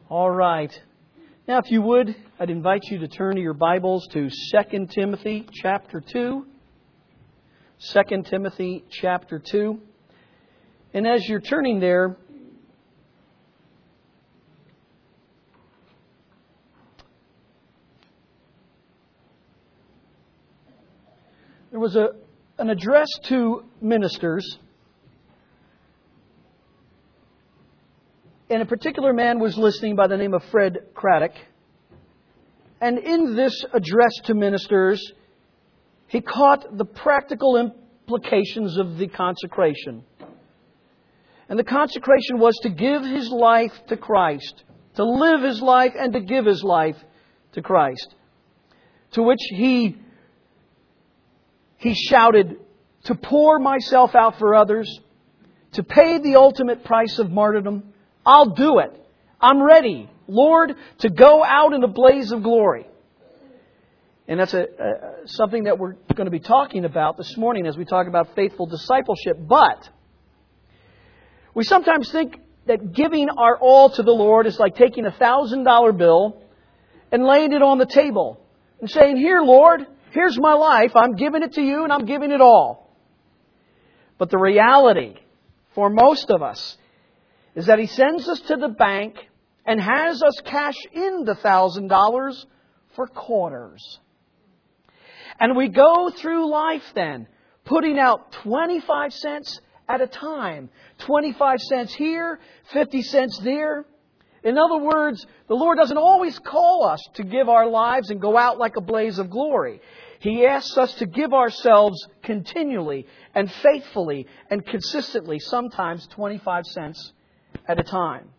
All right. Now, if you would, I'd invite you to turn to your Bibles to 2 Timothy chapter 2. 2 Timothy chapter 2. And as you're turning there, there was an address to ministers. And a particular man was listening by the name of Fred Craddock. And in this address to ministers, he caught the practical implications of the consecration. And the consecration was to give his life to Christ, to live his life and to give his life to Christ. To which he shouted, to pour myself out for others, to pay the ultimate price of martyrdom. I'll do it. I'm ready, Lord, to go out in a blaze of glory. And that's something that we're going to be talking about this morning as we talk about faithful discipleship. But we sometimes think that giving our all to the Lord is like taking a $1,000 bill and laying it on the table and saying, "Here, Lord, here's my life. I'm giving it to you and I'm giving it all." But the reality for most of us is that He sends us to the bank and has us cash in the $1,000 for quarters. And we go through life then, putting out 25 cents at a time. 25 cents here, 50 cents there. In other words, the Lord doesn't always call us to give our lives and go out like a blaze of glory. He asks us to give ourselves continually and faithfully and consistently, sometimes 25 cents at a time.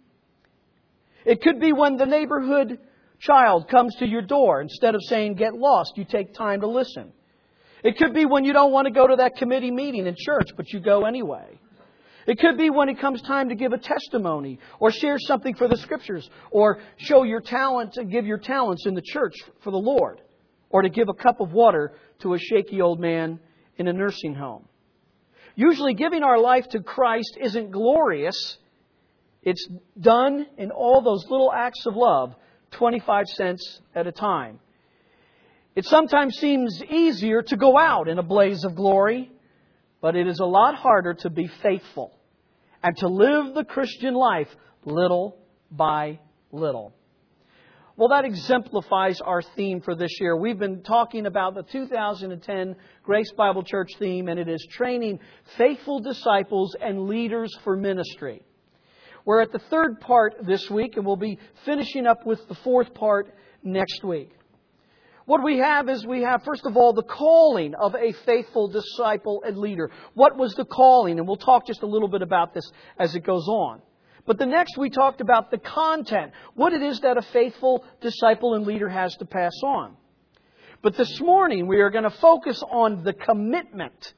It could be when the neighborhood child comes to your door. Instead of saying, "Get lost," you take time to listen. It could be when you don't want to go to that committee meeting in church, but you go anyway. It could be when it comes time to give a testimony or share something for the Scriptures or show your talent and give your talents in the church for the Lord, or to give a cup of water to a shaky old man in a nursing home. Usually giving our life to Christ isn't glorious. It's done in all those little acts of love, 25 cents at a time. It sometimes seems easier to go out in a blaze of glory, but it is a lot harder to be faithful and to live the Christian life little by little. Well, that exemplifies our theme for this year. We've been talking about the 2010 Grace Bible Church theme, and it is training faithful disciples and leaders for ministry. We're at the third part this week, and we'll be finishing up with the fourth part next week. What we have, first of all, the calling of a faithful disciple and leader. What was the calling? And we'll talk just a little bit about this as it goes on. But the next we talked about the content, what it is that a faithful disciple and leader has to pass on. But this morning we are going to focus on the commitment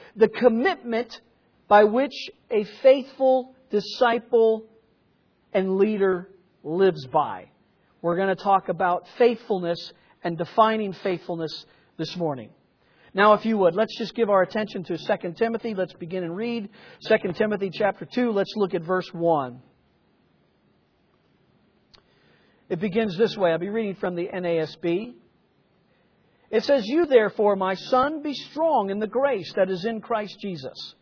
by which a faithful disciple and leader lives by. We're going to talk about faithfulness and defining faithfulness this morning. Now, if you would, let's just give our attention to 2 Timothy. Let's begin and read 2 Timothy chapter 2. Let's look at verse 1. It begins this way. I'll be reading from the NASB. It says, "You therefore, my son, be strong in the grace that is in Christ Jesus.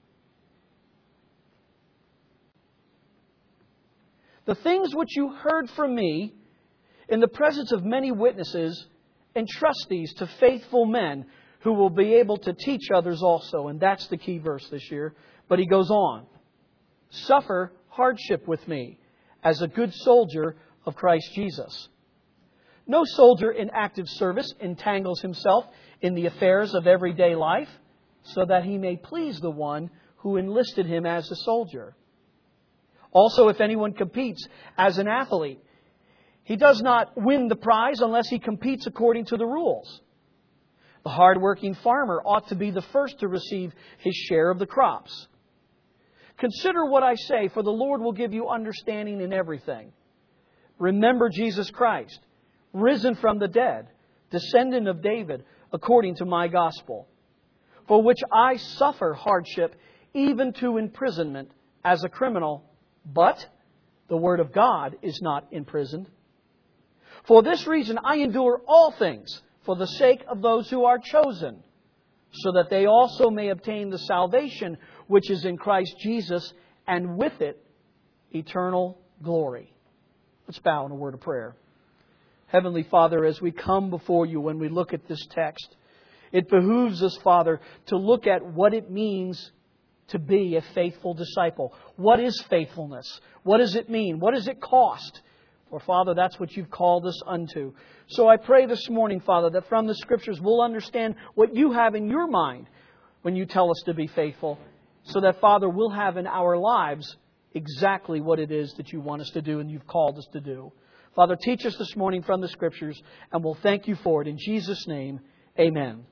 The things which you heard from me in the presence of many witnesses, entrust these to faithful men who will be able to teach others also." And that's the key verse this year. But he goes on. "Suffer hardship with me as a good soldier of Christ Jesus. No soldier in active service entangles himself in the affairs of everyday life, so that he may please the one who enlisted him as a soldier. Also, if anyone competes as an athlete, he does not win the prize unless he competes according to the rules. The hard-working farmer ought to be the first to receive his share of the crops. Consider what I say, for the Lord will give you understanding in everything. Remember Jesus Christ, risen from the dead, descendant of David, according to my gospel, for which I suffer hardship, even to imprisonment as a criminal. But The Word of God is not imprisoned. For this reason I endure all things for the sake of those who are chosen, so that they also may obtain the salvation which is in Christ Jesus, and with it eternal glory. Let's bow in a word of prayer. Heavenly Father, as we come before You, when we look at this text, it behooves us, Father, to look at what it means to be a faithful disciple. What is faithfulness? What does it mean? What does it cost? For, Father, that's what You've called us unto. So I pray this morning, Father, that from the Scriptures we'll understand what You have in Your mind when You tell us to be faithful, so that, Father, we'll have in our lives exactly what it is that You want us to do and You've called us to do. Father, teach us this morning from the Scriptures, and we'll thank You for it. In Jesus' name, amen.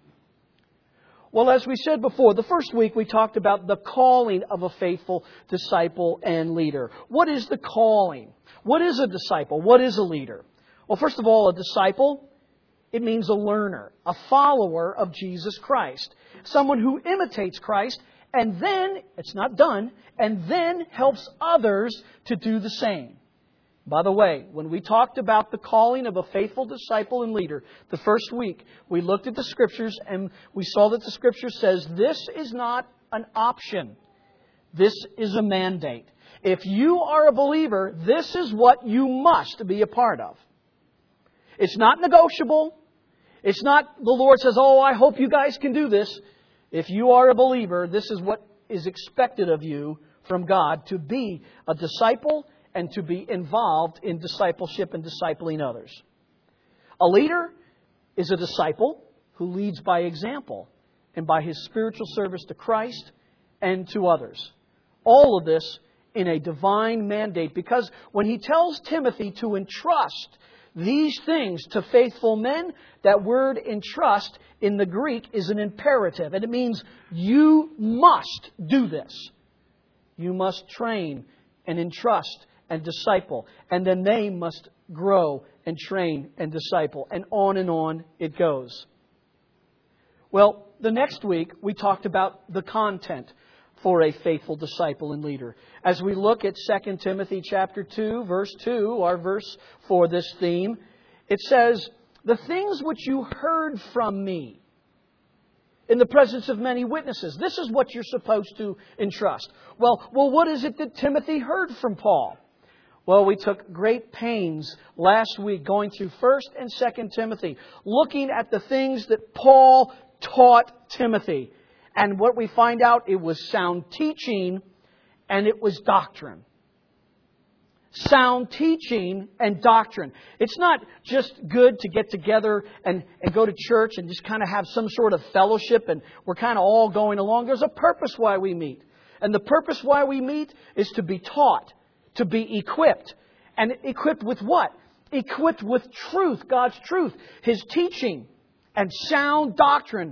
Well, as we said before, the first week we talked about the calling of a faithful disciple and leader. What is the calling? What is a disciple? What is a leader? Well, first of all, a disciple, it means a learner, a follower of Jesus Christ. Someone who imitates Christ and then, it's not done, and then helps others to do the same. By the way, when we talked about the calling of a faithful disciple and leader, the first week, we looked at the Scriptures and we saw that the Scripture says this is not an option. This is a mandate. If you are a believer, this is what you must be a part of. It's not negotiable. It's not the Lord says, oh, I hope you guys can do this. If you are a believer, this is what is expected of you from God, to be a disciple and to be involved in discipleship and discipling others. A leader is a disciple who leads by example and by his spiritual service to Christ and to others. All of this in a divine mandate, because when he tells Timothy to entrust these things to faithful men, that word entrust in the Greek is an imperative, and it means you must do this. You must train and entrust and disciple, and then they must grow and train and disciple, and on it goes. Well, the next week we talked about the content for a faithful disciple and leader. As we look at 2 Timothy chapter 2, verse 2, our verse for this theme, it says, "The things which you heard from me in the presence of many witnesses." This is what you're supposed to entrust. Well, what is it that Timothy heard from Paul? Well, we took great pains last week going through 1 and 2 Timothy, looking at the things that Paul taught Timothy. And what we find out, it was sound teaching and it was doctrine. Sound teaching and doctrine. It's not just good to get together and go to church and just kind of have some sort of fellowship and we're kind of all going along. There's a purpose why we meet. And the purpose why we meet is to be taught, to be equipped. And equipped with what? Equipped with truth, God's truth, His teaching and sound doctrine,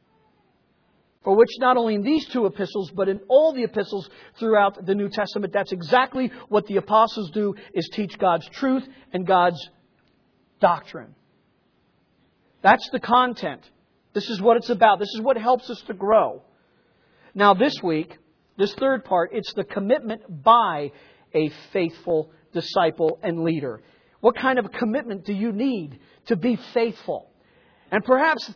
for which not only in these two epistles, but in all the epistles throughout the New Testament, that's exactly what the apostles do, is teach God's truth and God's doctrine. That's the content. This is what it's about. This is what helps us to grow. Now this week, this third part, it's the commitment by a faithful disciple and leader. What kind of commitment do you need to be faithful? And perhaps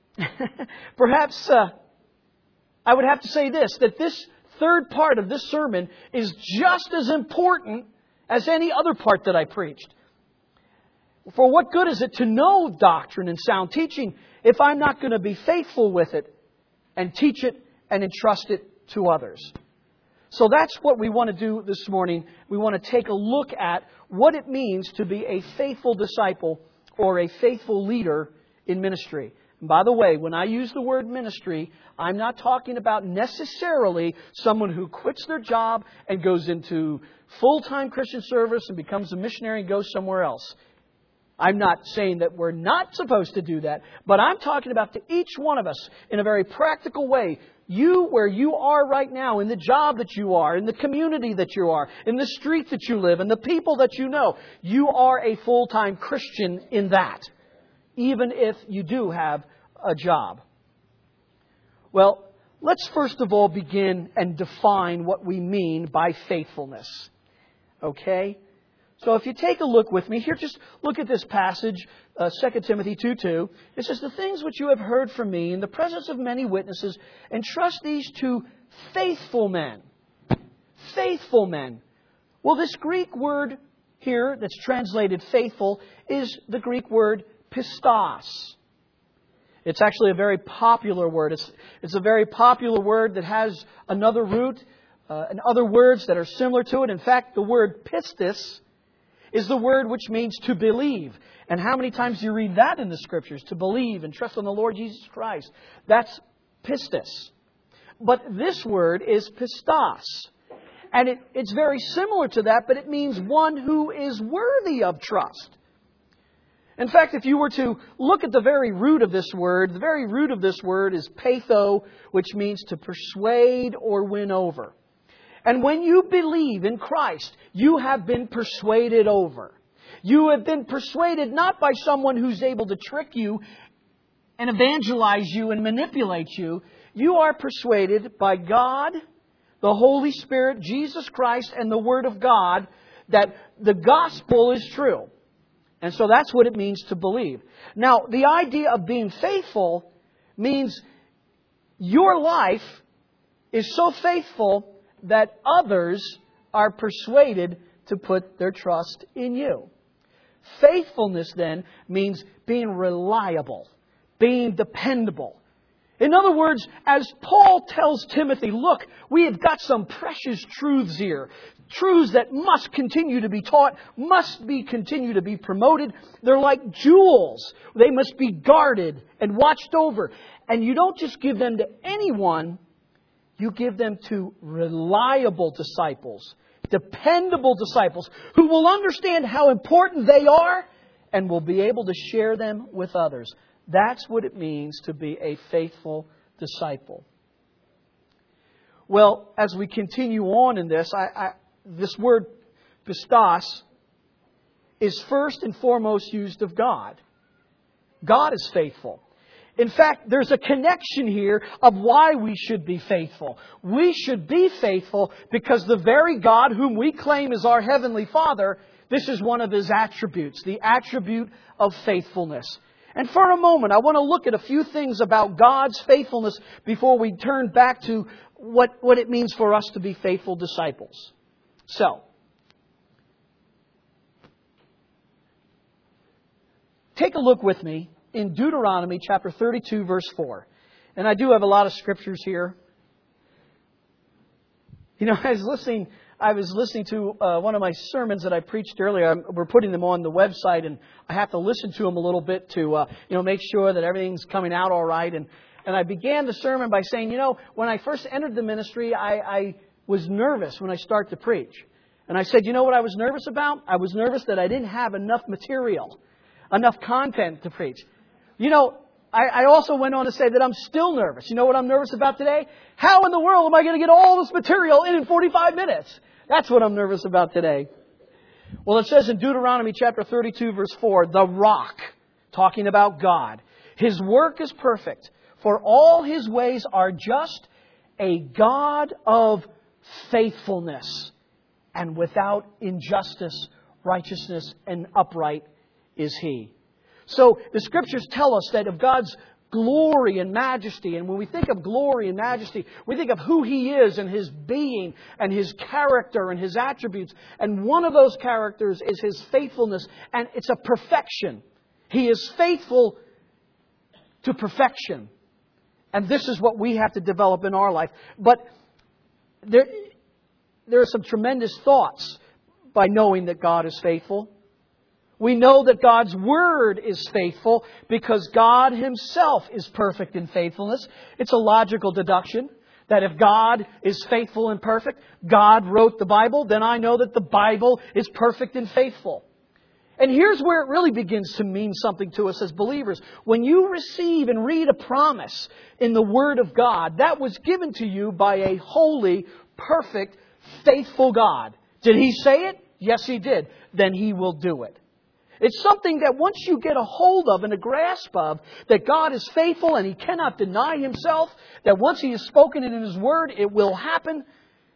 I would have to say this, that this third part of this sermon is just as important as any other part that I preached. For what good is it to know doctrine and sound teaching if I'm not going to be faithful with it and teach it and entrust it to others? So that's what we want to do this morning. We want to take a look at what it means to be a faithful disciple or a faithful leader in ministry. And by the way, when I use the word ministry, I'm not talking about necessarily someone who quits their job and goes into full-time Christian service and becomes a missionary and goes somewhere else. I'm not saying that we're not supposed to do that, but I'm talking about to each one of us in a very practical way. You, where you are right now, in the job that you are, in the community that you are, in the street that you live, and the people that you know, you are a full-time Christian in that, even if you do have a job. Well, let's first of all begin and define what we mean by faithfulness. Okay? So if you take a look with me here, just look at this passage, 2 Timothy 2:2. It says, "The things which you have heard from me in the presence of many witnesses, entrust these to faithful men." Faithful men. Well, this Greek word here that's translated faithful is the Greek word pistos. It's actually a very popular word. It's a very popular word that has another root and other words that are similar to it. In fact, the word pistis is the word which means to believe. And how many times do you read that in the Scriptures? To believe and trust on the Lord Jesus Christ. That's pistis. But this word is pistos. And it's very similar to that, but it means one who is worthy of trust. In fact, if you were to look at the very root of this word, the very root of this word is peitho, which means to persuade or win over. And when you believe in Christ, you have been persuaded over. You have been persuaded not by someone who's able to trick you and evangelize you and manipulate you. You are persuaded by God, the Holy Spirit, Jesus Christ, and the Word of God that the gospel is true. And so that's what it means to believe. Now, the idea of being faithful means your life is so faithful that others are persuaded to put their trust in you. Faithfulness then means being reliable, being dependable. In other words, as Paul tells Timothy, look, we have got some precious truths here. Truths that must continue to be taught, must be continue to be promoted. They're like jewels. They must be guarded and watched over. And you don't just give them to anyone. You give them to reliable disciples, dependable disciples who will understand how important they are and will be able to share them with others. That's what it means to be a faithful disciple. Well, as we continue on in this, this word pistos is first and foremost used of God. God is faithful. In fact, there's a connection here of why we should be faithful. We should be faithful because the very God whom we claim is our Heavenly Father, this is one of His attributes, the attribute of faithfulness. And for a moment, I want to look at a few things about God's faithfulness before we turn back to what it means for us to be faithful disciples. So, take a look with me in Deuteronomy chapter 32, verse 4. And I do have a lot of scriptures here. You know, I was listening to one of my sermons that I preached earlier. We're putting them on the website, and I have to listen to them a little bit to make sure that everything's coming out all right. And I began the sermon by saying, when I first entered the ministry, I was nervous when I started to preach. And I said, you know what I was nervous about? I was nervous that I didn't have enough material, enough content to preach. I also went on to say that I'm still nervous. You know what I'm nervous about today? How in the world am I going to get all this material in 45 minutes? That's what I'm nervous about today. Well, it says in Deuteronomy chapter 32, verse 4, the rock, talking about God, His work is perfect, for all His ways are just, a God of faithfulness, and without injustice, righteousness, and upright is He. So the Scriptures tell us that of God's glory and majesty, and when we think of glory and majesty, we think of who He is and His being and His character and His attributes. And one of those characters is His faithfulness, and it's a perfection. He is faithful to perfection. And this is what we have to develop in our life. But there are some tremendous thoughts by knowing that God is faithful. We know that God's Word is faithful because God Himself is perfect in faithfulness. It's a logical deduction that if God is faithful and perfect, God wrote the Bible, then I know that the Bible is perfect and faithful. And here's where it really begins to mean something to us as believers. When you receive and read a promise in the Word of God, that was given to you by a holy, perfect, faithful God. Did He say it? Yes, He did. Then He will do it. It's something that once you get a hold of and a grasp of, that God is faithful and He cannot deny Himself, that once He has spoken it in His Word, it will happen,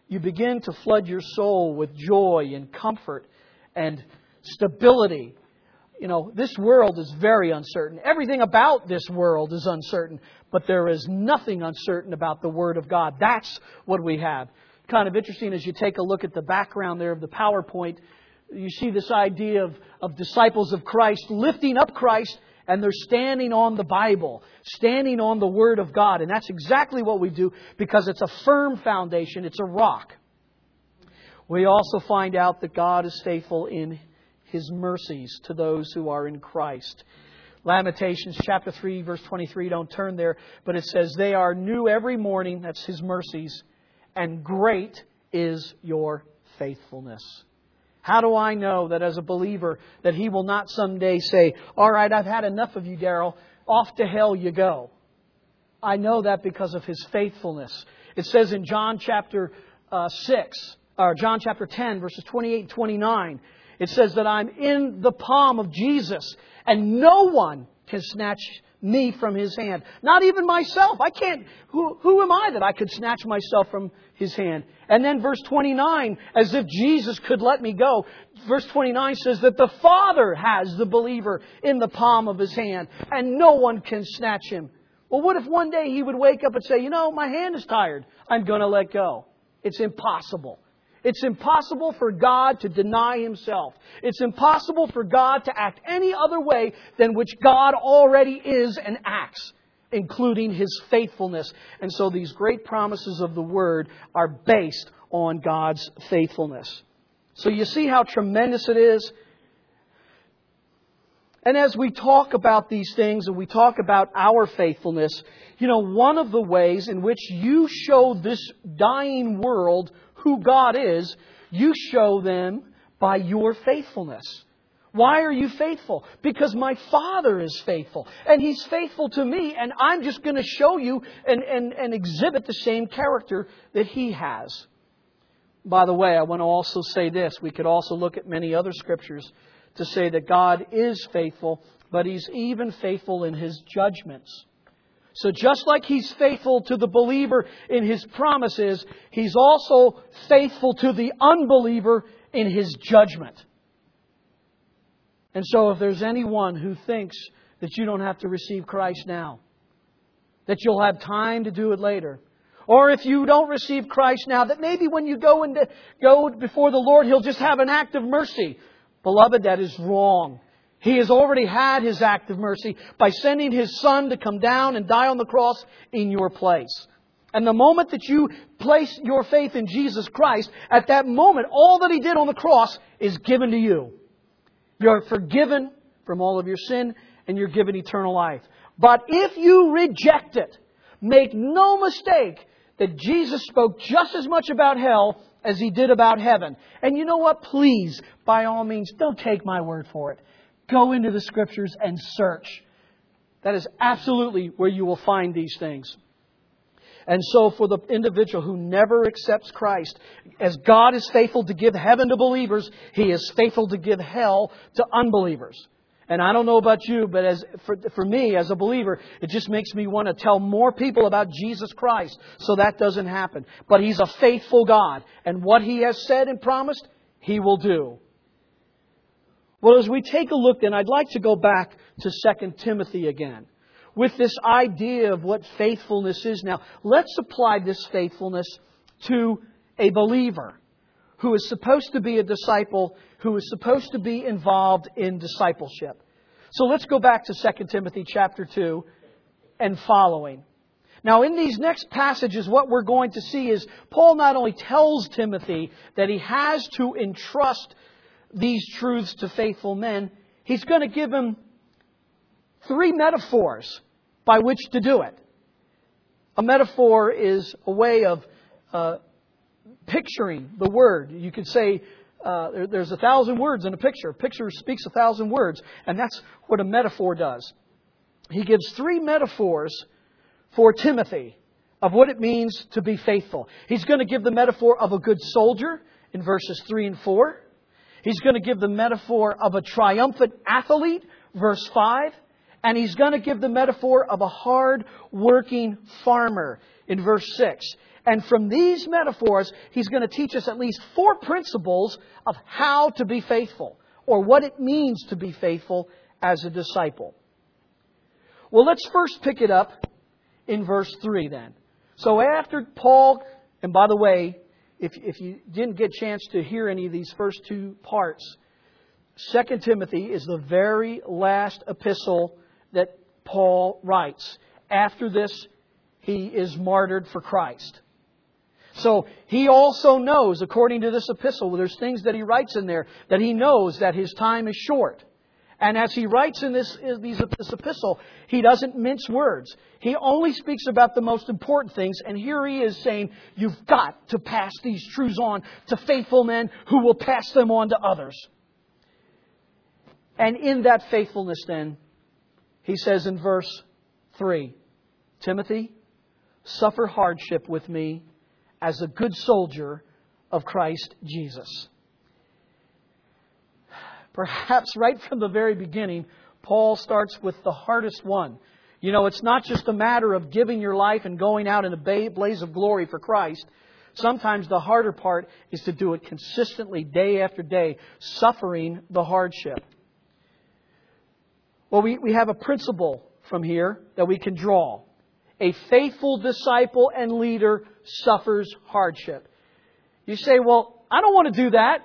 you begin to flood your soul with joy and comfort and stability. You know, this world is very uncertain. Everything about this world is uncertain. But there is nothing uncertain about the Word of God. That's what we have. Kind of interesting as you take a look at the background there of the PowerPoint. You see this idea of disciples of Christ lifting up Christ, and they're standing on the Bible, standing on the Word of God. And that's exactly what we do, because it's a firm foundation. It's a rock. We also find out that God is faithful in His mercies to those who are in Christ. Lamentations chapter 3, verse 23, don't turn there, but it says, they are new every morning, that's His mercies, and great is your faithfulness. How do I know that as a believer that He will not someday say, all right, I've had enough of you, Darrell, off to hell you go? I know that because of His faithfulness. It says in John chapter 10, verses 28 and 29, it says that I'm in the palm of Jesus and no one can snatch me from His hand. Not even myself. I can't. Who am I that I could snatch myself from His hand? And then verse 29, as if Jesus could let me go. Verse 29 says that the Father has the believer in the palm of His hand and no one can snatch him. Well, what if one day He would wake up and say, you know, my hand is tired. I'm going to let go. It's impossible. It's impossible for God to deny Himself. It's impossible for God to act any other way than which God already is and acts, including His faithfulness. And so these great promises of the Word are based on God's faithfulness. So you see how tremendous it is? And as we talk about these things and we talk about our faithfulness, you know, one of the ways in which you show this dying world who God is, you show them by your faithfulness. Why are you faithful? Because my Father is faithful. And He's faithful to me. And I'm just going to show you and exhibit the same character that He has. By the way, I want to also say this. We could also look at many other scriptures to say that God is faithful, but He's even faithful in His judgments. So just like He's faithful to the believer in His promises, He's also faithful to the unbeliever in His judgment. And so if there's anyone who thinks that you don't have to receive Christ now, that you'll have time to do it later, or if you don't receive Christ now, that maybe when you go before the Lord, He'll just have an act of mercy. Beloved, that is wrong. He has already had His act of mercy by sending His Son to come down and die on the cross in your place. And the moment that you place your faith in Jesus Christ, at that moment, all that He did on the cross is given to you. You're forgiven from all of your sin and you're given eternal life. But if you reject it, make no mistake that Jesus spoke just as much about hell as He did about heaven. And you know what? Please, by all means, don't take my word for it. Go into the Scriptures and search. That is absolutely where you will find these things. And so for the individual who never accepts Christ, as God is faithful to give heaven to believers, He is faithful to give hell to unbelievers. And I don't know about you, but for me as a believer, it just makes me want to tell more people about Jesus Christ so that doesn't happen. But He's a faithful God. And what He has said and promised, He will do. Well, as we take a look then, I'd like to go back to 2 Timothy again. With this idea of what faithfulness is now, let's apply this faithfulness to a believer who is supposed to be a disciple, who is supposed to be involved in discipleship. So let's go back to 2 Timothy chapter 2 and following. Now, in these next passages, what we're going to see is Paul not only tells Timothy that he has to entrust these truths to faithful men, he's going to give him 3 metaphors by which to do it. A metaphor is a way of picturing the word. You could say there's 1,000 words in a picture. A picture speaks 1,000 words, and that's what a metaphor does. He gives 3 metaphors for Timothy of what it means to be faithful. He's going to give the metaphor of a good soldier in verses 3 and 4. He's going to give the metaphor of a triumphant athlete, verse 5. And he's going to give the metaphor of a hard-working farmer in verse 6. And from these metaphors, he's going to teach us at least 4 principles of how to be faithful, or what it means to be faithful as a disciple. Well, let's first pick it up in verse 3 then. So after Paul, and by the way, if you didn't get a chance to hear any of these first 2 parts, 2 Timothy is the very last epistle that Paul writes. After this, he is martyred for Christ. So he also knows, according to this epistle, there's things that he writes in there that he knows that his time is short. And as he writes in this epistle, he doesn't mince words. He only speaks about the most important things. And here he is saying, you've got to pass these truths on to faithful men who will pass them on to others. And in that faithfulness then, he says in verse 3, Timothy, suffer hardship with me as a good soldier of Christ Jesus. Perhaps right from the very beginning, Paul starts with the hardest one. You know, it's not just a matter of giving your life and going out in a blaze of glory for Christ. Sometimes the harder part is to do it consistently, day after day, suffering the hardship. Well, we have a principle from here that we can draw. A faithful disciple and leader suffers hardship. You say, well, I don't want to do that.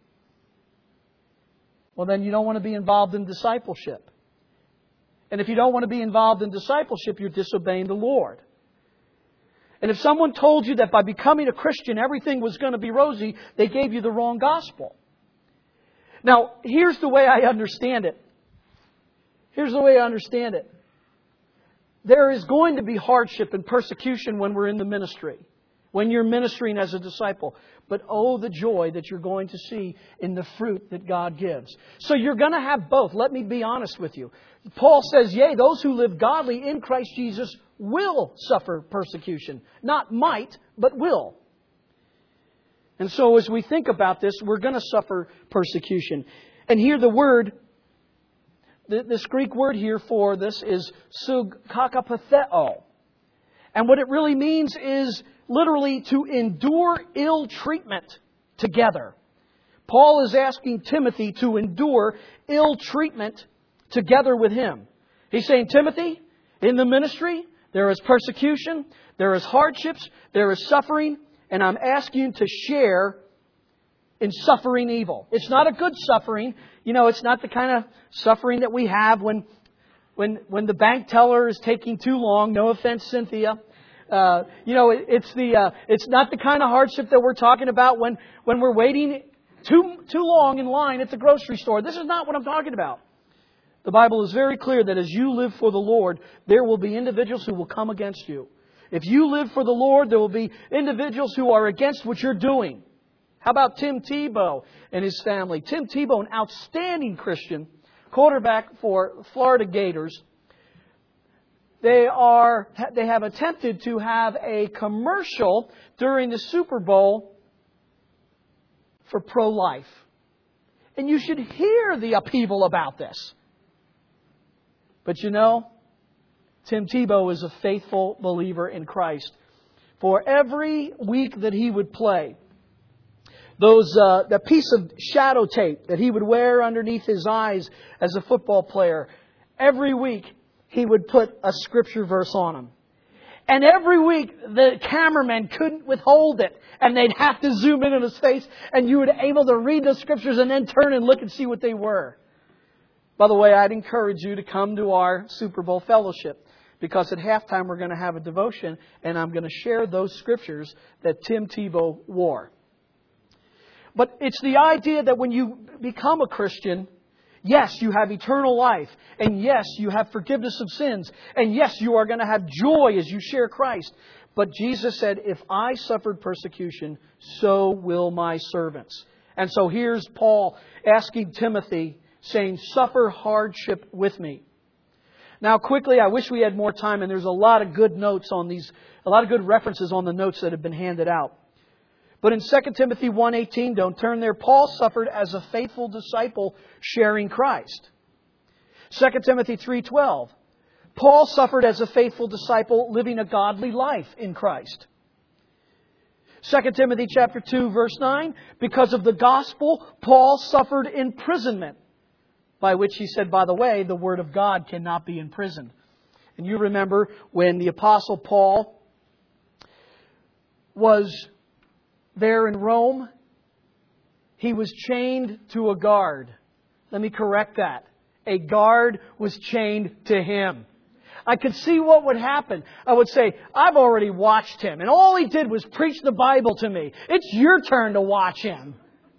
Well, then you don't want to be involved in discipleship. And if you don't want to be involved in discipleship, you're disobeying the Lord. And if someone told you that by becoming a Christian everything was going to be rosy, they gave you the wrong gospel. Now, here's the way I understand it. Here's the way I understand it. There is going to be hardship and persecution when we're in the ministry, when you're ministering as a disciple. But oh, the joy that you're going to see in the fruit that God gives. So you're going to have both. Let me be honest with you. Paul says, yea, those who live godly in Christ Jesus will suffer persecution. Not might, but will. And so as we think about this, we're going to suffer persecution. And here the word, this Greek word here for this is sugkakapatheo. And what it really means is literally to endure ill treatment together. Paul is asking Timothy to endure ill treatment together with him. He's saying, Timothy, in the ministry, there is persecution, there is hardships, there is suffering, and I'm asking you to share in suffering evil. It's not a good suffering. You know, it's not the kind of suffering that we have when the bank teller is taking too long. No offense, Cynthia. It's not the kind of hardship that we're talking about when we're waiting too long in line at the grocery store. This is not what I'm talking about. The Bible is very clear that as you live for the Lord, there will be individuals who will come against you. If you live for the Lord, there will be individuals who are against what you're doing. How about Tim Tebow and his family? Tim Tebow, an outstanding Christian, quarterback for Florida Gators. They have attempted to have a commercial during the Super Bowl for pro-life. And you should hear the upheaval about this. But you know, Tim Tebow is a faithful believer in Christ. For every week that he would play, that piece of shadow tape that he would wear underneath his eyes as a football player, every week he would put a scripture verse on them. And every week the cameraman couldn't withhold it. And they'd have to zoom in on his face. And you would be able to read the scriptures and then turn and look and see what they were. By the way, I'd encourage you to come to our Super Bowl fellowship. Because at halftime we're going to have a devotion. And I'm going to share those scriptures that Tim Tebow wore. But it's the idea that when you become a Christian, yes, you have eternal life. And yes, you have forgiveness of sins. And yes, you are going to have joy as you share Christ. But Jesus said, if I suffered persecution, so will my servants. And so here's Paul asking Timothy, saying, suffer hardship with me. Now quickly, I wish we had more time, and there's a lot of good notes on these, a lot of good references on the notes that have been handed out. But in 2 Timothy 1:18, don't turn there, Paul suffered as a faithful disciple sharing Christ. 2 Timothy 3:12, Paul suffered as a faithful disciple living a godly life in Christ. 2 Timothy chapter 2, verse 9, because of the gospel, Paul suffered imprisonment, by which he said, by the way, the Word of God cannot be imprisoned. And you remember when the Apostle Paul was there in Rome, he was chained to a guard. Let me correct that. A guard was chained to him. I could see what would happen. I would say, I've already watched him, and all he did was preach the Bible to me. It's your turn to watch him.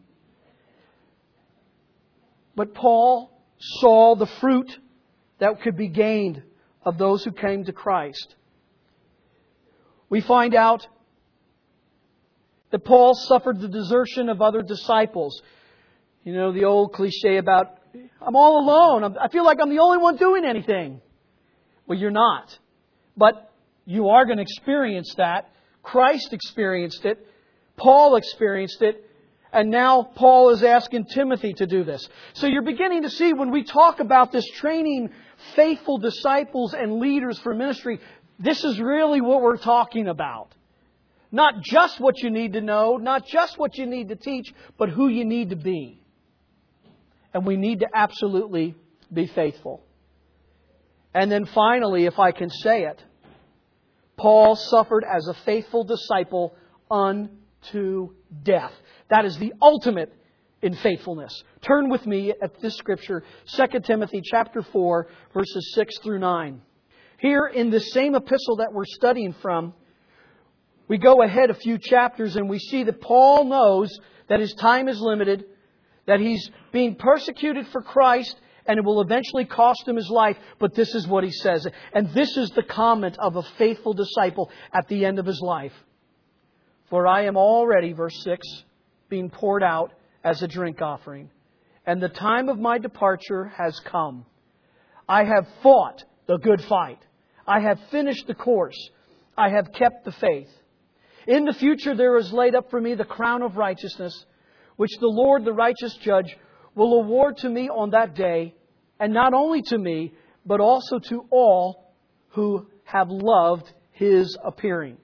But Paul saw the fruit that could be gained of those who came to Christ. We find out that Paul suffered the desertion of other disciples. You know, the old cliche about, I'm all alone. I feel like I'm the only one doing anything. Well, you're not. But you are going to experience that. Christ experienced it. Paul experienced it. And now Paul is asking Timothy to do this. So you're beginning to see when we talk about this training faithful disciples and leaders for ministry, this is really what we're talking about. Not just what you need to know, not just what you need to teach, but who you need to be. And we need to absolutely be faithful. And then finally, if I can say it, Paul suffered as a faithful disciple unto death. That is the ultimate in faithfulness. Turn with me at this scripture, 2 Timothy chapter 4, verses 6 through 9. Here in this same epistle that we're studying from, we go ahead a few chapters and we see that Paul knows that his time is limited, that he's being persecuted for Christ, and it will eventually cost him his life. But this is what he says. And this is the comment of a faithful disciple at the end of his life. For I am already, verse 6, being poured out as a drink offering, and the time of my departure has come. I have fought the good fight. I have finished the course. I have kept the faith. In the future there is laid up for me the crown of righteousness, which the Lord, the righteous judge, will award to me on that day, and not only to me, but also to all who have loved His appearing.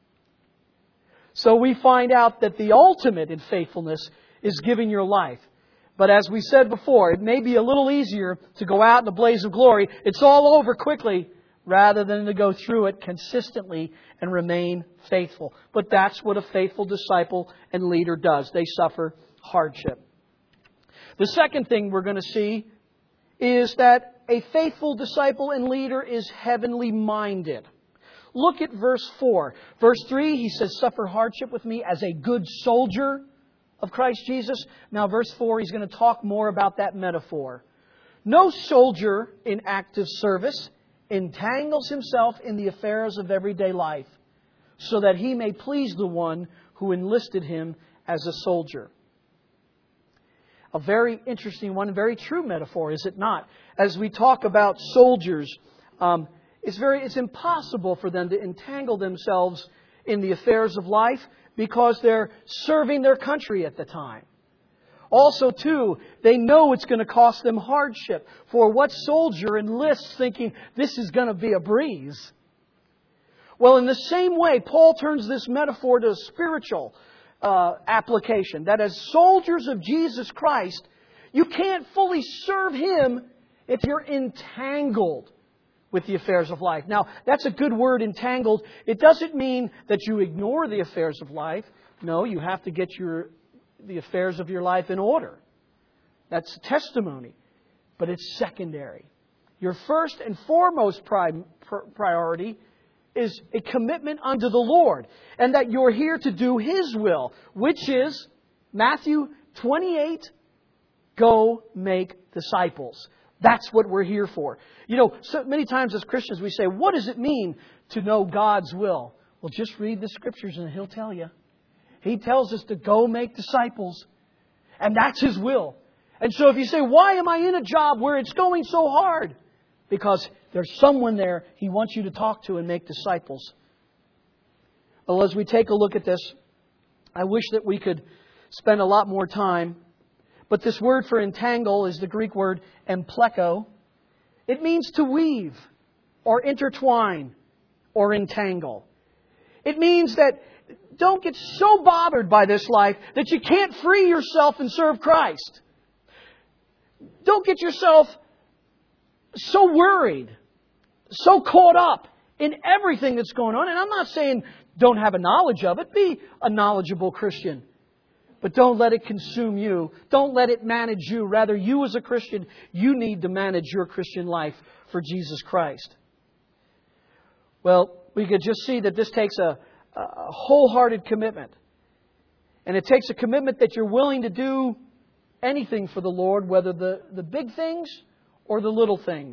So we find out that the ultimate in faithfulness is giving your life. But as we said before, it may be a little easier to go out in a blaze of glory. It's all over quickly, rather than to go through it consistently and remain faithful. But that's what a faithful disciple and leader does. They suffer hardship. The second thing we're going to see is that a faithful disciple and leader is heavenly minded. Look at verse 4. Verse 3, he says, suffer hardship with me as a good soldier of Christ Jesus. Now verse 4, he's going to talk more about that metaphor. No soldier in active service entangles himself in the affairs of everyday life, so that he may please the one who enlisted him as a soldier. A very interesting one, very true metaphor, is it not? As we talk about soldiers, it's impossible for them to entangle themselves in the affairs of life because they're serving their country at the time. Also, too, they know it's going to cost them hardship. For what soldier enlists thinking this is going to be a breeze? Well, in the same way, Paul turns this metaphor to a spiritual application. That as soldiers of Jesus Christ, you can't fully serve Him if you're entangled with the affairs of life. Now, that's a good word, entangled. It doesn't mean that you ignore the affairs of life. No, you have to get the affairs of your life in order. That's testimony. But it's secondary. Your first and foremost priority is a commitment unto the Lord, and that you're here to do His will, which is Matthew 28, go make disciples. That's what we're here for. You know, so many times as Christians we say, what does it mean to know God's will? Well, just read the Scriptures and He'll tell you. He tells us to go make disciples, and that's His will. And so if you say, why am I in a job where it's going so hard? Because there's someone there He wants you to talk to and make disciples. Well, as we take a look at this, I wish that we could spend a lot more time. But this word for entangle is the Greek word empleko. It means to weave or intertwine or entangle. It means that don't get so bothered by this life that you can't free yourself and serve Christ. Don't get yourself so worried, so caught up in everything that's going on. And I'm not saying don't have a knowledge of it. Be a knowledgeable Christian. But don't let it consume you. Don't let it manage you. Rather, you as a Christian, you need to manage your Christian life for Jesus Christ. Well, we could just see that this takes a wholehearted commitment. And it takes a commitment that you're willing to do anything for the Lord, whether the big things or the little things.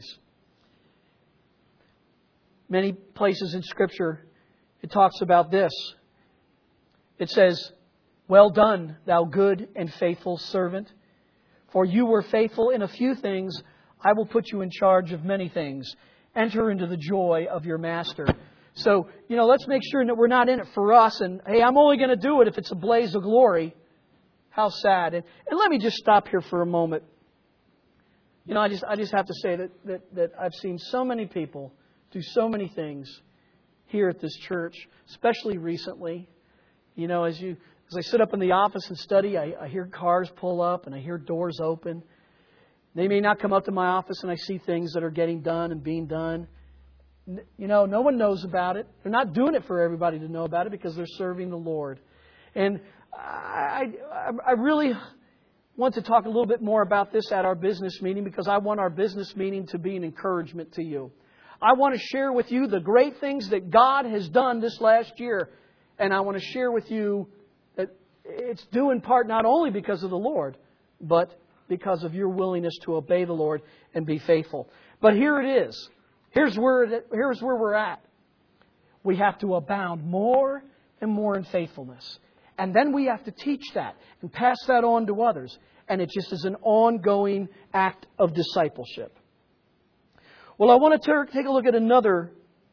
Many places in Scripture, it talks about this. It says, "Well done, thou good and faithful servant. For you were faithful in a few things, I will put you in charge of many things. Enter into the joy of your master." So, let's make sure that we're not in it for us and, hey, I'm only going to do it if it's a blaze of glory. How sad. And let me just stop here for a moment. I just have to say that I've seen so many people do so many things here at this church, especially recently. As I sit up in the office and study, I hear cars pull up and I hear doors open. They may not come up to my office and I see things that are getting done and being done. No one knows about it. They're not doing it for everybody to know about it because they're serving the Lord. And I really want to talk a little bit more about this at our business meeting because I want our business meeting to be an encouragement to you. I want to share with you the great things that God has done this last year. And I want to share with you that it's due in part not only because of the Lord, but because of your willingness to obey the Lord and be faithful. But here it is. Here's where we're at. We have to abound more and more in faithfulness. And then we have to teach that and pass that on to others. And it just is an ongoing act of discipleship. Well, I want to take a look at another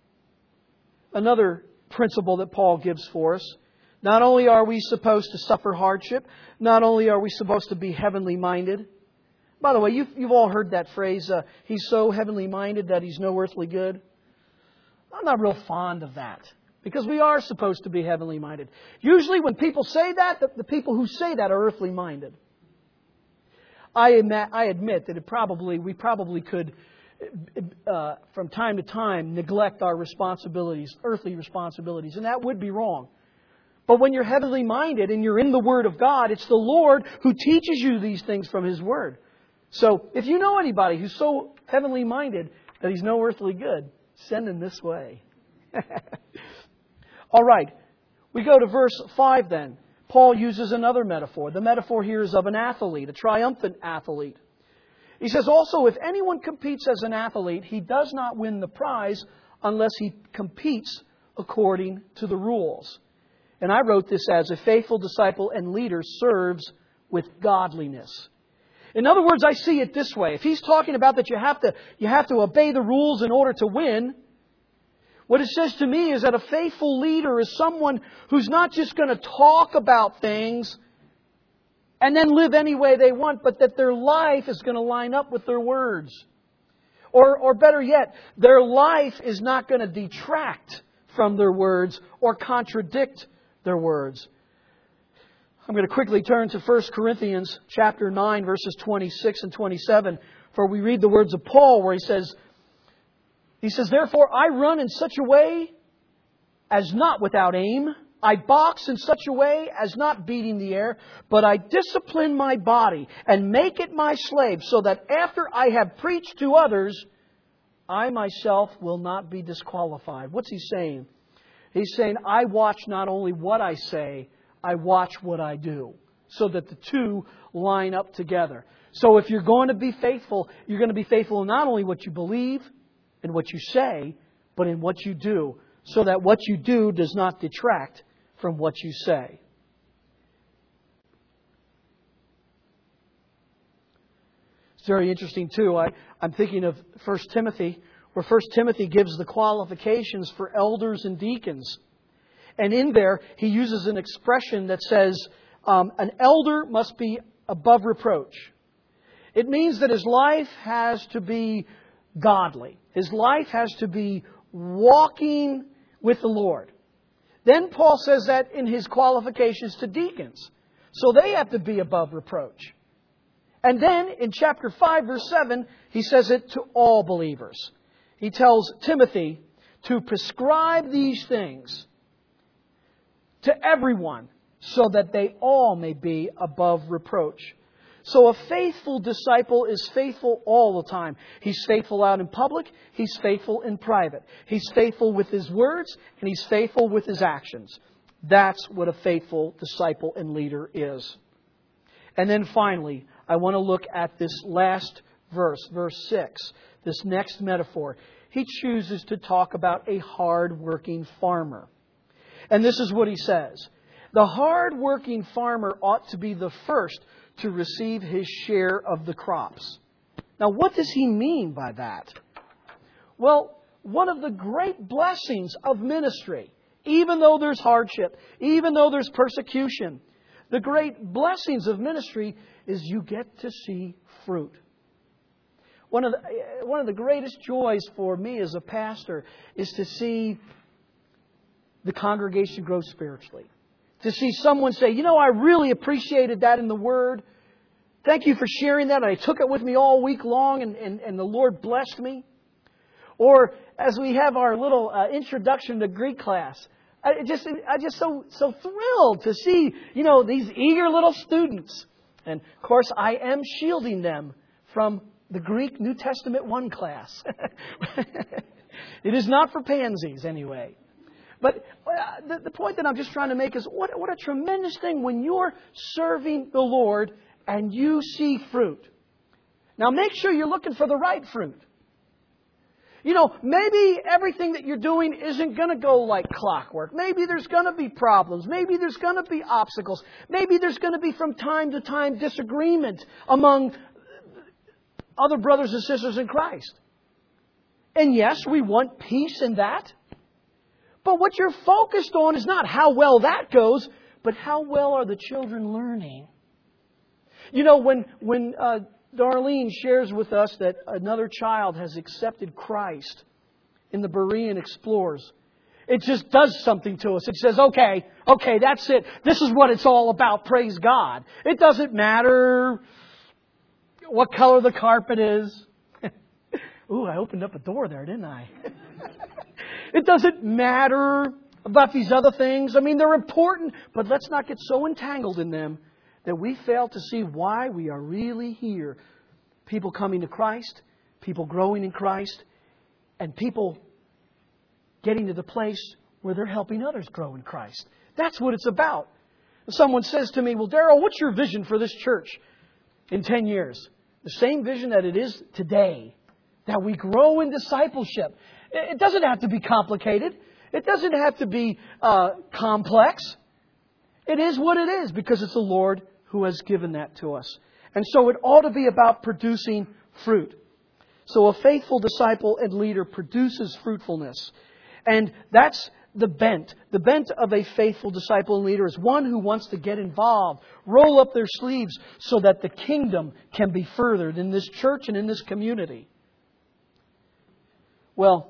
principle that Paul gives for us. Not only are we supposed to suffer hardship, not only are we supposed to be heavenly minded. By the way, you've all heard that phrase, he's so heavenly minded that he's no earthly good. I'm not real fond of that because we are supposed to be heavenly minded. Usually when people say that, the people who say that are earthly minded. I admit that we probably could, from time to time, neglect our responsibilities, earthly responsibilities, and that would be wrong. But when you're heavenly minded and you're in the Word of God, it's the Lord who teaches you these things from His Word. So if you know anybody who's so heavenly minded that he's no earthly good, send him this way. All right. We go to verse 5 then. Paul uses another metaphor. The metaphor here is of an athlete, a triumphant athlete. He says, also, if anyone competes as an athlete, he does not win the prize unless he competes according to the rules. And I wrote this as a faithful disciple and leader serves with godliness. In other words, I see it this way. If he's talking about that you have to obey the rules in order to win, what it says to me is that a faithful leader is someone who's not just going to talk about things and then live any way they want, but that their life is going to line up with their words. Or better yet, their life is not going to detract from their words or contradict their words. I'm going to quickly turn to 1 Corinthians chapter 9, verses 26 and 27, for we read the words of Paul where he says, therefore I run in such a way as not without aim. I box in such a way as not beating the air, but I discipline my body and make it my slave so that after I have preached to others, I myself will not be disqualified. What's he saying? He's saying, I watch not only what I say, I watch what I do, so that the two line up together. So if you're going to be faithful, you're going to be faithful in not only what you believe and what you say, but in what you do, so that what you do does not detract from what you say. It's very interesting too. I'm thinking of 1 Timothy, where 1 Timothy gives the qualifications for elders and deacons. And in there, he uses an expression that says, an elder must be above reproach. It means that his life has to be godly. His life has to be walking with the Lord. Then Paul says that in his qualifications to deacons. So they have to be above reproach. And then in chapter 5, verse 7, he says it to all believers. He tells Timothy to prescribe these things to everyone so that they all may be above reproach. So a faithful disciple is faithful all the time. He's faithful out in public. He's faithful in private. He's faithful with his words and he's faithful with his actions. That's what a faithful disciple and leader is. And then finally, I want to look at this last verse, verse 6, this next metaphor. He chooses to talk about a hard-working farmer. And this is what he says. The hard-working farmer ought to be the first to receive his share of the crops. Now, what does he mean by that? Well, one of the great blessings of ministry, even though there's hardship, even though there's persecution, the great blessings of ministry is you get to see fruit. One of the greatest joys for me as a pastor is to see the congregation grow spiritually. To see someone say, I really appreciated that in the Word. Thank you for sharing that. I took it with me all week long and the Lord blessed me. Or as we have our little introduction to Greek class, I just so thrilled to see, these eager little students. And of course, I am shielding them from the Greek New Testament 1 class. It is not for pansies anyway. But the point that I'm just trying to make is what a tremendous thing when you're serving the Lord and you see fruit. Now make sure you're looking for the right fruit. Maybe everything that you're doing isn't going to go like clockwork. Maybe there's going to be problems. Maybe there's going to be obstacles. Maybe there's going to be from time to time disagreement among other brothers and sisters in Christ. And yes, we want peace in that. But what you're focused on is not how well that goes, but how well are the children learning. When Darlene shares with us that another child has accepted Christ in the Berean Explorers, it just does something to us. It says, okay, that's it. This is what it's all about. Praise God. It doesn't matter what color the carpet is. Ooh, I opened up a door there, didn't I? It doesn't matter about these other things. I mean, they're important, but let's not get so entangled in them that we fail to see why we are really here. People coming to Christ, people growing in Christ, and people getting to the place where they're helping others grow in Christ. That's what it's about. Someone says to me, well, Darrell, what's your vision for this church in 10 years? The same vision that it is today, that we grow in discipleship. It doesn't have to be complicated. It doesn't have to be complex. It is what it is because it's the Lord who has given that to us. And so it ought to be about producing fruit. So a faithful disciple and leader produces fruitfulness. And that's the bent. The bent of a faithful disciple and leader is one who wants to get involved, roll up their sleeves so that the kingdom can be furthered in this church and in this community. Well,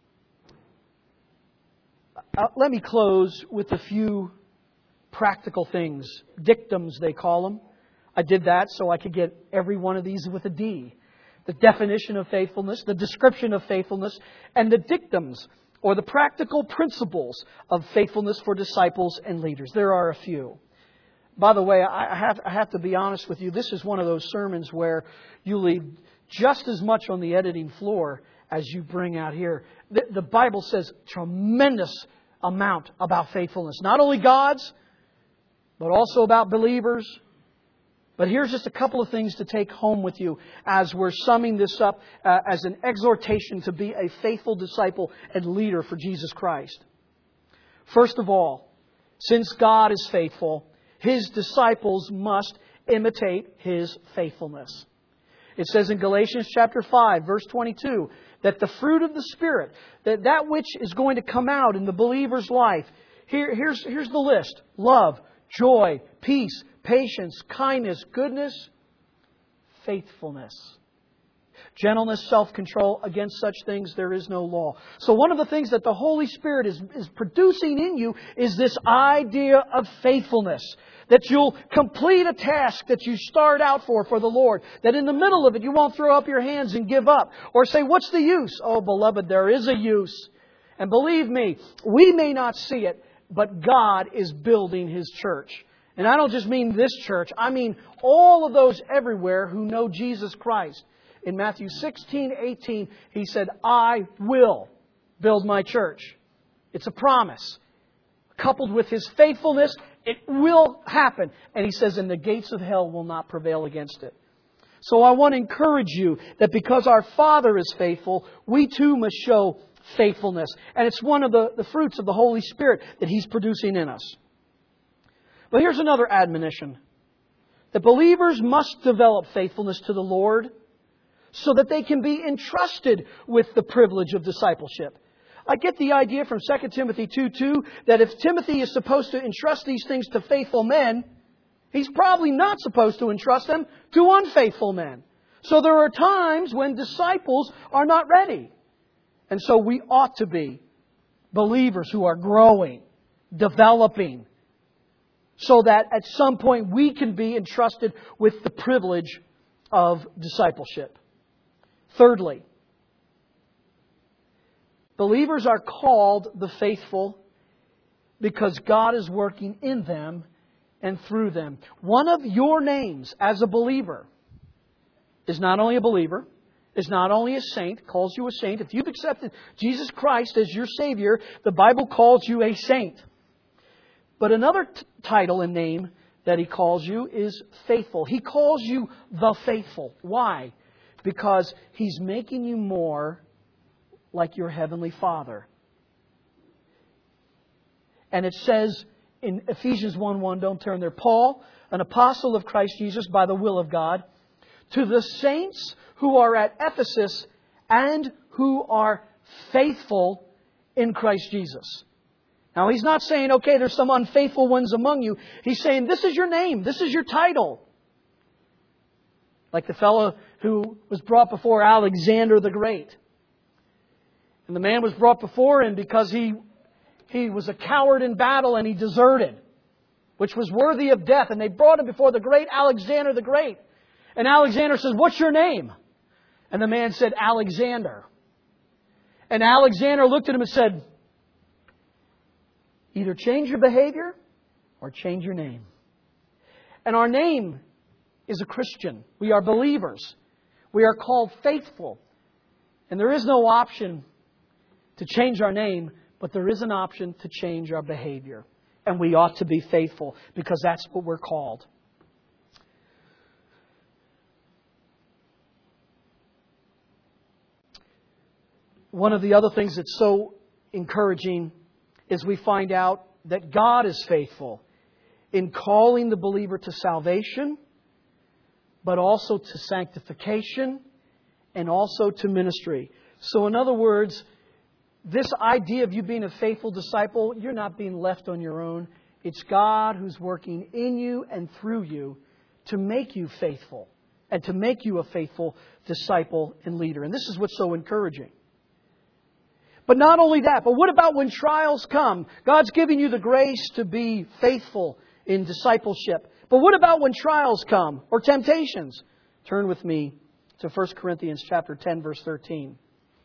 let me close with a few practical things. Dictums, they call them. I did that so I could get every one of these with a D. The definition of faithfulness, the description of faithfulness, and the dictums, or the practical principles of faithfulness for disciples and leaders. There are a few. By the way, I have to be honest with you. This is one of those sermons where you leave just as much on the editing floor as you bring out here. The Bible says tremendous amount about faithfulness. Not only God's, but also about believers. But here's just a couple of things to take home with you as we're summing this up as an exhortation to be a faithful disciple and leader for Jesus Christ. First of all, since God is faithful, His disciples must imitate His faithfulness. It says in Galatians chapter 5, verse 22, that the fruit of the Spirit, that which is going to come out in the believer's life, here's the list. Love, joy, peace, patience, kindness, goodness, faithfulness. gentleness, self-control. Against such things there is no law. So one of the things that the Holy Spirit is producing in you is this idea of faithfulness. That you'll complete a task that you start out for the Lord. That in the middle of it you won't throw up your hands and give up. Or say, what's the use? Oh, beloved, there is a use. And believe me, we may not see it, but God is building His church. And I don't just mean this church. I mean all of those everywhere who know Jesus Christ. In Matthew 16:18, He said, I will build my church. It's a promise. Coupled with His faithfulness, it will happen. And He says, and the gates of hell will not prevail against it. So I want to encourage you that because our Father is faithful, we too must show faithfulness. And it's one of the fruits of the Holy Spirit that He's producing in us. But here's another admonition. That believers must develop faithfulness to the Lord so that they can be entrusted with the privilege of discipleship. I get the idea from 2 Timothy 2:2 that if Timothy is supposed to entrust these things to faithful men, he's probably not supposed to entrust them to unfaithful men. So there are times when disciples are not ready. And so we ought to be believers who are growing, developing, so that at some point we can be entrusted with the privilege of discipleship. Thirdly, believers are called the faithful because God is working in them and through them. One of your names as a believer is not only a believer, is not only a saint, calls you a saint. If you've accepted Jesus Christ as your Savior, the Bible calls you a saint. But another title and name that He calls you is faithful. He calls you the faithful. Why? Because He's making you more like your Heavenly Father. And it says in Ephesians 1:1, don't turn there, Paul, an apostle of Christ Jesus by the will of God, to the saints who are at Ephesus and who are faithful in Christ Jesus. Now, he's not saying, okay, there's some unfaithful ones among you. He's saying, this is your name. This is your title. Like the fellow who was brought before Alexander the Great. And the man was brought before him because he was a coward in battle and he deserted, which was worthy of death. And they brought him before the great Alexander the Great. And Alexander says, what's your name? And the man said, Alexander. And Alexander looked at him and said, either change your behavior or change your name. And our name is a Christian. We are believers. We are called faithful. And there is no option to change our name, but there is an option to change our behavior. And we ought to be faithful because that's what we're called. One of the other things that's so encouraging is we find out that God is faithful in calling the believer to salvation, but also to sanctification and also to ministry. So in other words, this idea of you being a faithful disciple, you're not being left on your own. It's God who's working in you and through you to make you faithful and to make you a faithful disciple and leader. And this is what's so encouraging. But not only that, but what about when trials come? God's giving you the grace to be faithful in discipleship. But what about when trials come or temptations? Turn with me to 1 Corinthians chapter 10, verse 13.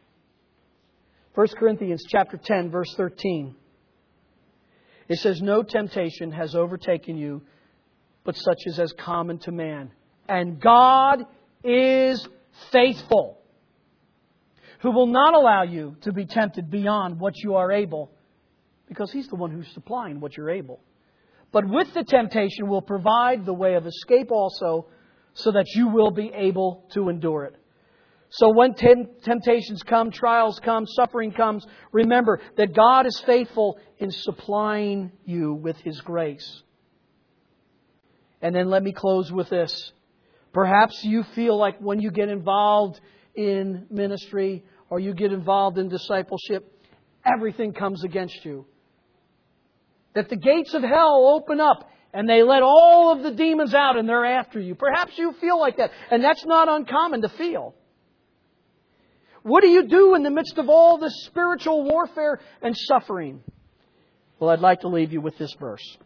1 Corinthians chapter 10, verse 13. It says, no temptation has overtaken you, but such as common to man. And God is faithful, who will not allow you to be tempted beyond what you are able, because He's the one who's supplying what you're able. But with the temptation will provide the way of escape also, so that you will be able to endure it. So when temptations come, trials come, suffering comes, remember that God is faithful in supplying you with His grace. And then let me close with this. Perhaps you feel like when you get involved in ministry or you get involved in discipleship, everything comes against you. That the gates of hell open up and they let all of the demons out and they're after you. Perhaps you feel like that. And that's not uncommon to feel. What do you do in the midst of all this spiritual warfare and suffering? Well, I'd like to leave you with this verse.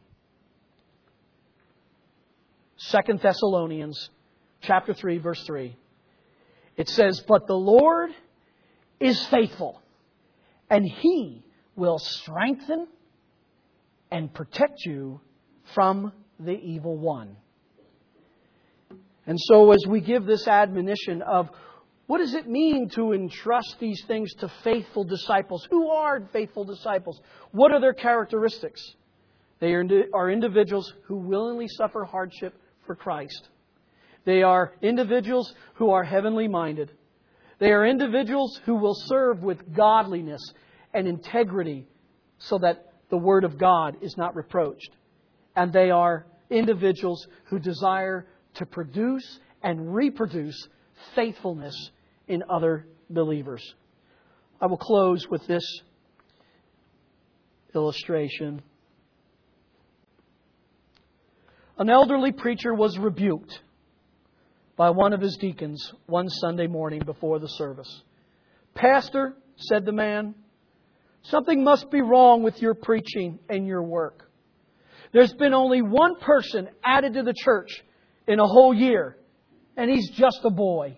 2 Thessalonians chapter 3, verse 3. It says, "But the Lord is faithful, and He will strengthen and protect you from the evil one." And so as we give this admonition of what does it mean to entrust these things to faithful disciples? Who are faithful disciples? What are their characteristics? They are individuals who willingly suffer hardship for Christ. They are individuals who are heavenly minded. They are individuals who will serve with godliness and integrity so that the Word of God is not reproached. And they are individuals who desire to produce and reproduce faithfulness in other believers. I will close with this illustration. An elderly preacher was rebuked by one of his deacons one Sunday morning before the service. "Pastor," said the man, "something must be wrong with your preaching and your work. There's been only one person added to the church in a whole year, and he's just a boy."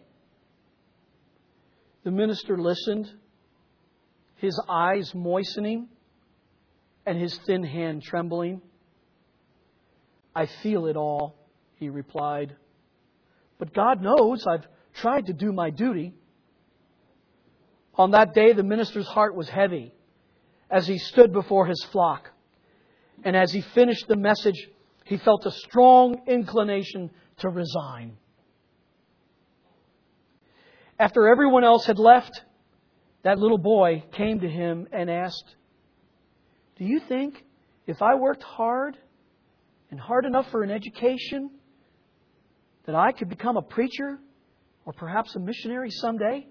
The minister listened, his eyes moistening and his thin hand trembling. "I feel it all," he replied. "But God knows I've tried to do my duty." On that day, the minister's heart was heavy as he stood before his flock. And as he finished the message, he felt a strong inclination to resign. After everyone else had left, that little boy came to him and asked, "Do you think if I worked hard and hard enough for an education that I could become a preacher or perhaps a missionary someday?"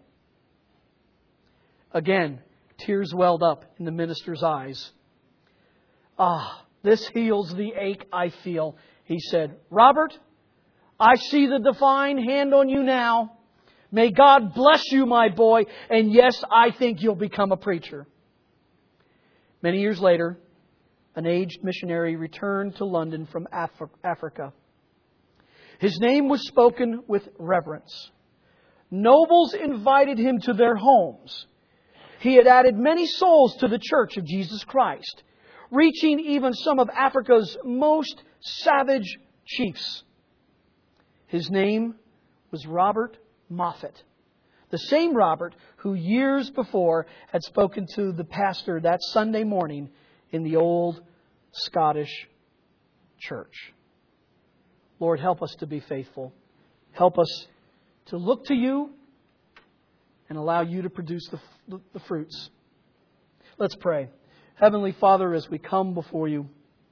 Again, tears welled up in the minister's eyes. "Ah, this heals the ache I feel," he said. "Robert, I see the divine hand on you now. May God bless you, my boy. And yes, I think you'll become a preacher." Many years later, an aged missionary returned to London from Africa. His name was spoken with reverence. Nobles invited him to their homes. He had added many souls to the Church of Jesus Christ, reaching even some of Africa's most savage chiefs. His name was Robert Moffat, the same Robert who years before had spoken to the pastor that Sunday morning in the old Scottish church. Lord, help us to be faithful. Help us to look to You and allow You to produce the fruits. Let's pray. Heavenly Father, as we come before You,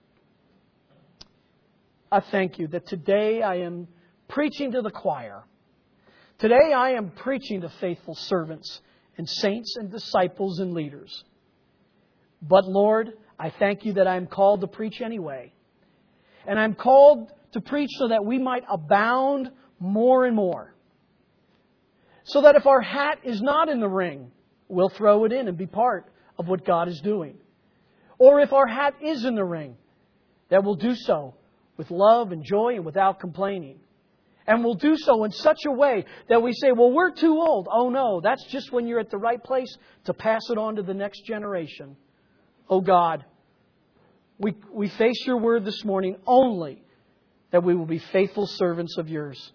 I thank You that today I am preaching to the choir. Today I am preaching to faithful servants and saints and disciples and leaders. But Lord, I thank You that I am called to preach anyway. And I'm called to preach so that we might abound more and more. So that if our hat is not in the ring, we'll throw it in and be part of what God is doing. Or if our hat is in the ring, that we'll do so with love and joy and without complaining. And we'll do so in such a way that we say, well, we're too old. Oh no, that's just when you're at the right place to pass it on to the next generation. Oh God, we face Your Word this morning only that we will be faithful servants of Yours.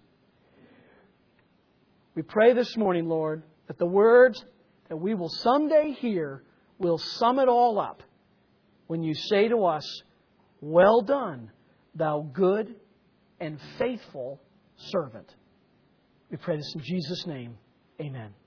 We pray this morning, Lord, that the words that we will someday hear will sum it all up when You say to us, "Well done, thou good and faithful servant." We pray this in Jesus' name. Amen.